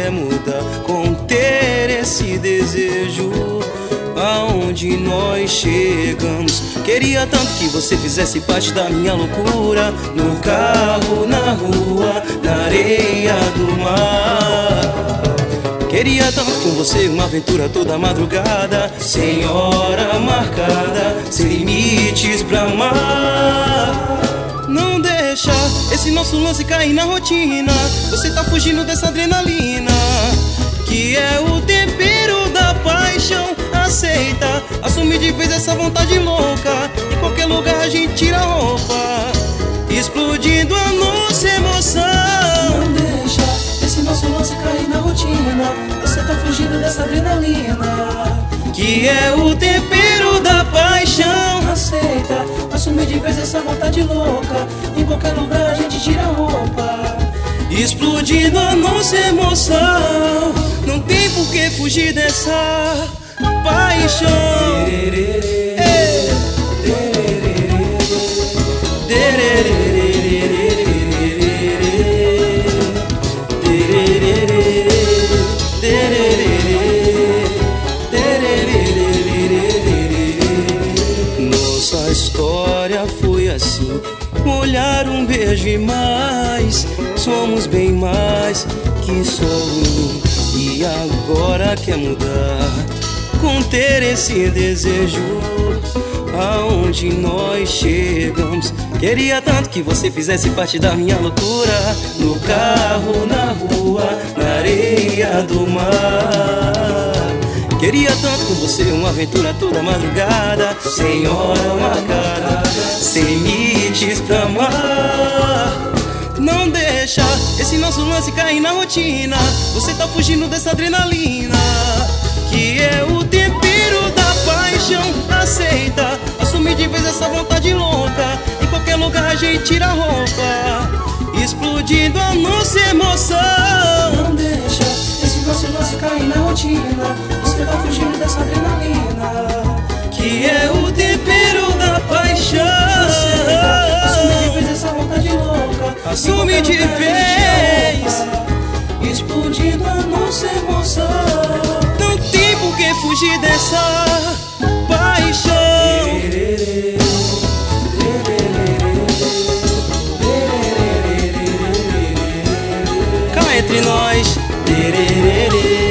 quer mudar, conter esse desejo. Aonde nós chegamos, queria tanto que você fizesse parte da minha loucura. No carro, na rua, na areia do mar. Queria tanto com você uma aventura toda madrugada, sem hora marcada, sem limites pra amar. Não deixa esse nosso lance cair na rotina. Você tá fugindo dessa adrenalina, que é o tempero da paixão. Aceita, assume de vez essa vontade louca. Em qualquer lugar a gente tira a roupa, explodindo a nossa emoção. Não deixa esse nosso lance cair na rotina. Você tá fugindo dessa adrenalina, que é o tempero da paixão. Aceita, assume de vez essa vontade louca. Em qualquer lugar a gente tira a roupa, explodindo a nossa emoção. Não tem por que fugir dessa paixão. Nossa história foi assim, um olhar, um beijo e mais. Somos bem mais que só um. E agora quer mudar, conter esse desejo. Aonde nós chegamos, queria tanto que você fizesse parte da minha loucura. No carro, na rua, na areia do mar. Queria tanto com você uma aventura toda madrugada, sem hora marcada, sem limites pra amar. Não deixa esse nosso lance cair na rotina. Você tá fugindo dessa adrenalina, que é o tempero da paixão. Aceita, assume de vez essa vontade louca. Em qualquer lugar a gente tira a roupa, explodindo a nossa emoção. Não deixa esse nosso lance cair na rotina. Você tá fugindo dessa adrenalina, que é o tempero da paixão. Aceita, assume de vez essa vontade louca. Assume de vez, explodindo a nossa emoção. Não tem por que fugir dessa paixão. Cá entre nós.